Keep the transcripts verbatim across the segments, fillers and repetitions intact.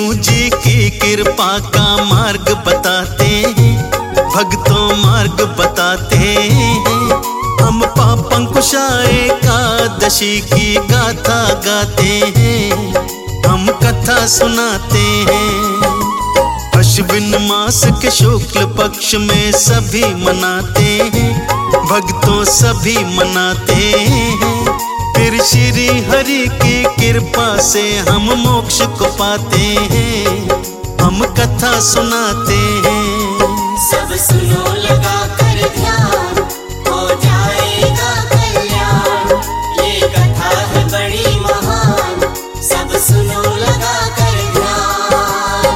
जी की कृपा का मार्ग बताते हैं, भक्तों मार्ग बताते हैं। हम पाप अंकुशा एकादशी की गाथा गाते हैं, हम कथा सुनाते हैं। अश्विन मास के शुक्ल पक्ष में सभी मनाते हैं, भक्तों सभी मनाते हैं। फिर श्री हरि की कृपा से हम मोक्ष को पाते हैं, हम कथा सुनाते हैं। सब सुनो लगा कर ध्यान, हो जाएगा कल्याण। ये कथा है बड़ी महान, सब सुनो लगा कर ध्यान।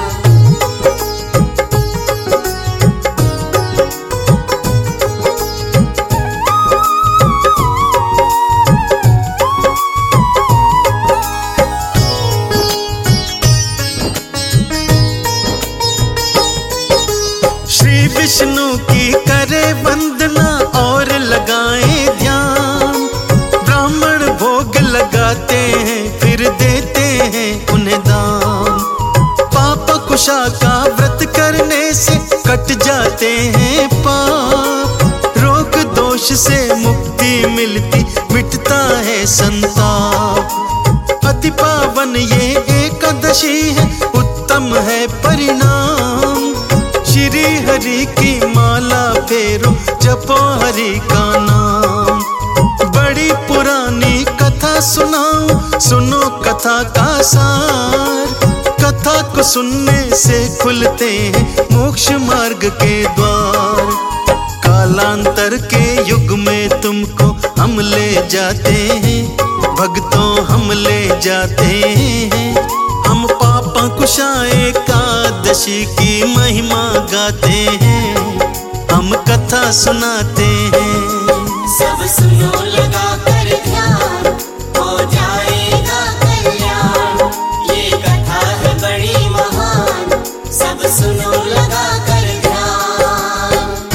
श्री विष्णु की करे वंदना और लगाए ध्यान। ब्राह्मण भोग लगाते हैं, फिर देते हैं उन्हें दान। पाप कुशा का व्रत करने से कट जाते हैं पाप। रोग दोष से मुक्ति मिलती, मिटता है संताप। अति पावन ये एकादशी है, उत्तम है परिणाम। श्री हरि की माला फेरो, जपो हरि का नाम। बड़ी पुरानी कथा सुनाऊं, सुनो कथा का सार। कथा को सुनने से खुलते हैं मोक्ष मार्ग के द्वार। कालांतर के युग में तुमको हम ले जाते हैं, भक्तों हम ले जाते हैं। हम पापा कुशा एकादशी की महिमा गाते हैं, हम कथा सुनाते हैं। सब सुनो लगा कर ध्यान, हो जाएगा कल्याण। ये कथा है बड़ी महान, सब सुनो लगा कर ध्यान।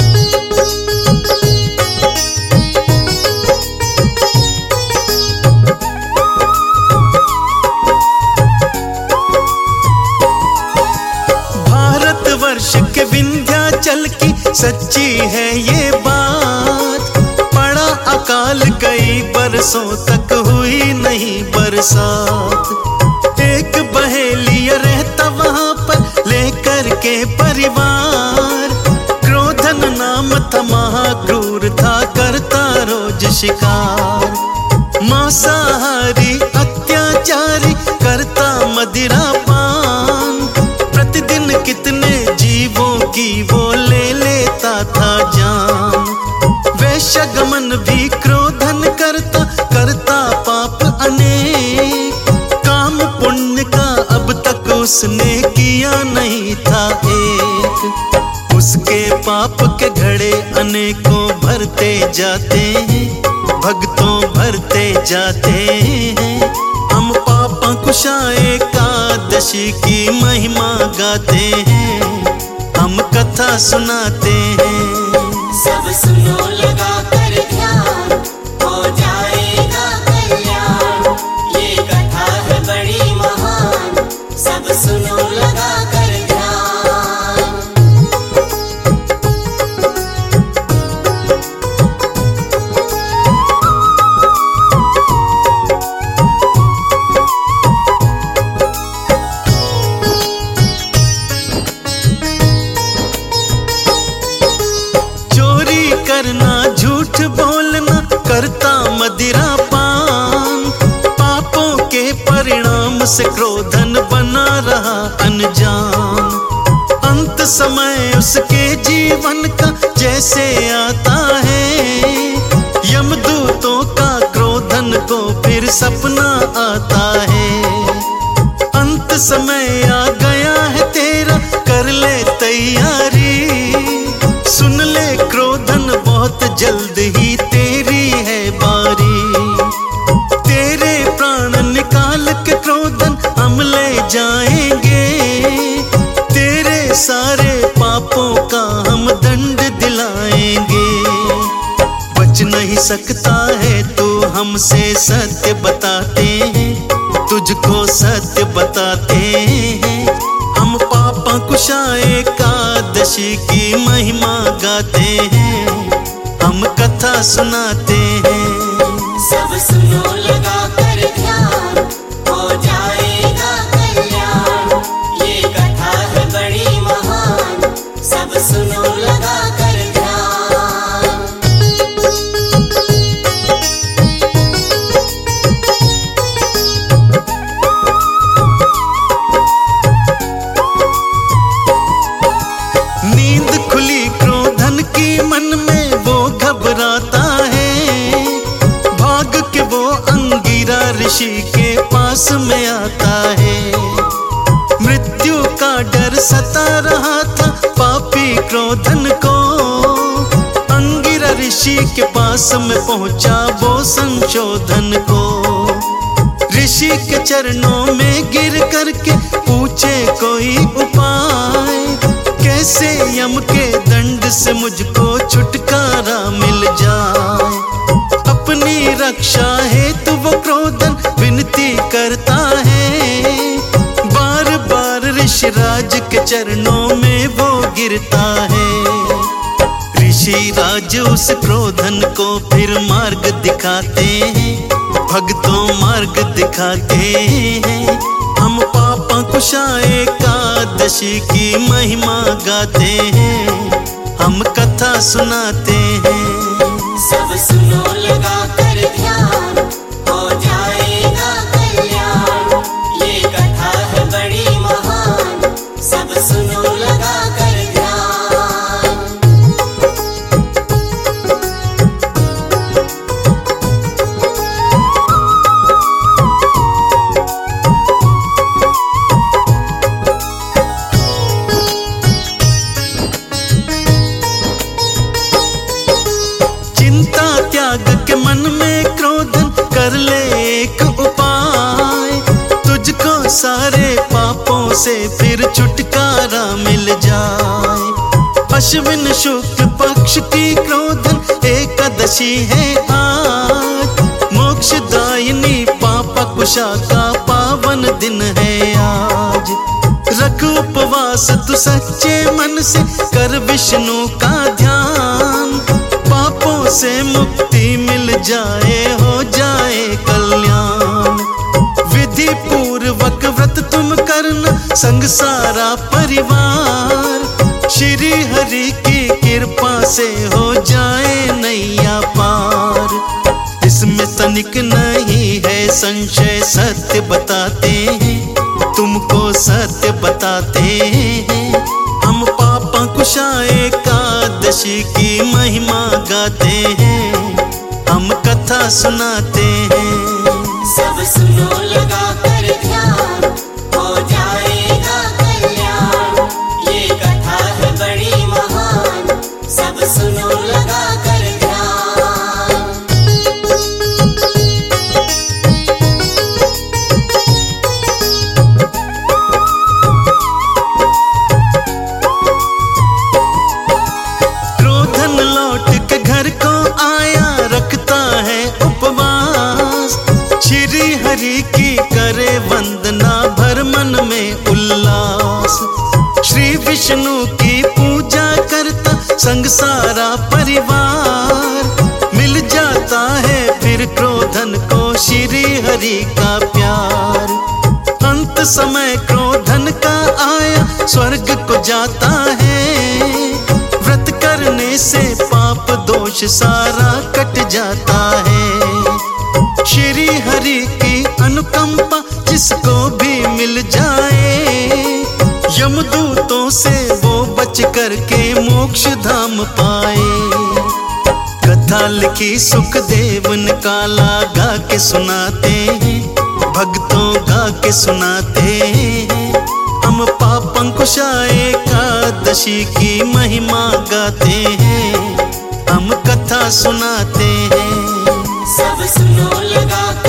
भारतवर्ष के विंध्याचल की सच्ची है ये बात। पड़ा अकाल कई बरसों तक हुई नहीं बरसात। एक बहेलिया रहता वहां पर लेकर के परिवार। क्रोधन नाम था महाक्रूर था, करता रोज शिकार। मांसाहारी अत्याचारी करता मदिरा पान। प्रतिदिन कितने जीवों की वो ले लेता था जान। वैश्यगमन भी क्रोधन करता, करता पाप अनेक। काम पुण्य का अब तक उसने किया नहीं था एक। उसके पाप के घड़े अनेकों भरते जाते हैं, भक्तों भरते जाते हैं। हम पापा कुशा एकादशी की महिमा गाते हैं, हम कथा सुनाते हैं। सब सुनो लगा कर ध्यान, हो जाएगा कल्याण। ये कथा है बड़ी महान, सब सुनो लगा कर ध्यान। करना झूठ बोलना, करता मदिरा पान। पापों के परिणाम से क्रोधन बना रहा अनजान। अंत समय उसके जीवन का जैसे आता है। यमदूतों का क्रोधन को फिर सपना आता है। अंत समय आ गया है तेरा, कर ले तैयारी। सुन ले क्रोधन बहुत जल्द ही तेरी है बारी। तेरे प्राण निकाल के क्रोधन हम ले जाएंगे। तेरे सारे पापों का हम दंड दिलाएंगे। बच नहीं सकता है तू हमसे, सत्य बताते हैं, तुझको सत्य बताते हैं। कुशा एकादशी की महिमा गाते हैं, हम कथा सुनाते हैं। सब सुनो लगा कर ध्यान, हो जाएगा कल्याण। ये कथा है बड़ी महान, सब सुनो लगा कर ध्यान। नींद खुली क्रोधन की मन में वो घबराता है, भाग के वो अंगिरा ऋषि के पास में आता है। मृत्यु का डर सता रहा था पापी क्रोधन को, अंगिरा ऋषि के पास में पहुंचा वो संशोधन को। ऋषि के चरणों में गिर करके पूछे कोई उपाय, कैसे यम के दंड से मुझको छुटकारा मिल जाए। अपनी रक्षा हेतु वो क्रोधन विनती करता है, बार बार ऋषिराज के चरणों में वो गिरता है। ऋषिराज उस क्रोधन को फिर मार्ग दिखाते हैं, भक्तों मार्ग दिखाते हैं। हम पापा कुशा एकादशी की महिमा गाते हैं, हम कथा सुनाते हैं। सब सुनो लगा कर ध्यान, हो जाएगा कल्याण। ये कथा है बड़ी महान, सब सुनो लगा कर ध्यान। चिंता त्याग के मन में क्रोधन कर ले एक उपाय, तुझको सारे पापों से फिर छुटकारा मिल जाए। अश्विन शुक्ल पक्ष की क्रोधन एकादशी है आज, मोक्षदायिनी पापा कुशा का पावन दिन है आज। रख उपवास तू सच्चे मन से, कर विष्णु का ध्यान, पापों से मुक्ति मिल जाए, हो जाए कल्याण। विधि पूर्वक व्रत तुम करना संग सारा परिवार, श्री हरि की कृपा से हो जाए नैया पार। इसमें तनिक नहीं है संशय, सत्य बताते हैं, तुमको सत्य बताते हैं। हम पापा कुशा एकादशी की महिमा गाते हैं, हम कथा सुनाते हैं। सब सुनो लगा कर ध्यान, हो जाएगा कल्याण। ये कथा है बड़ी महान, सब सुनो लगा कर ध्यान। क्रोधन लौट के घर को आया, रखता है उपवास, श्री हरि की करे वंदना, भर मन में उल्लास। श्री विष्णु की पूजा करता संग सारा परिवार, मिल जाता है फिर क्रोधन को श्री हरि का प्यार। अंत समय क्रोधन का आया, स्वर्ग को जाता है, व्रत करने से पाप दोष सारा कट जाता है। श्री हरि की अनुकंपा जिसको भी मिल जाए, यमदूतों से वो बच करके मोक्ष धाम पाए। कथा लिखी सुखदेव निकाला, गा के सुनाते हैं, भक्तों गा के सुनाते हैं। हम पापा कुशा एकादशी की महिमा गाते हैं, हम कथा सुनाते हैं। सब सुनो लगा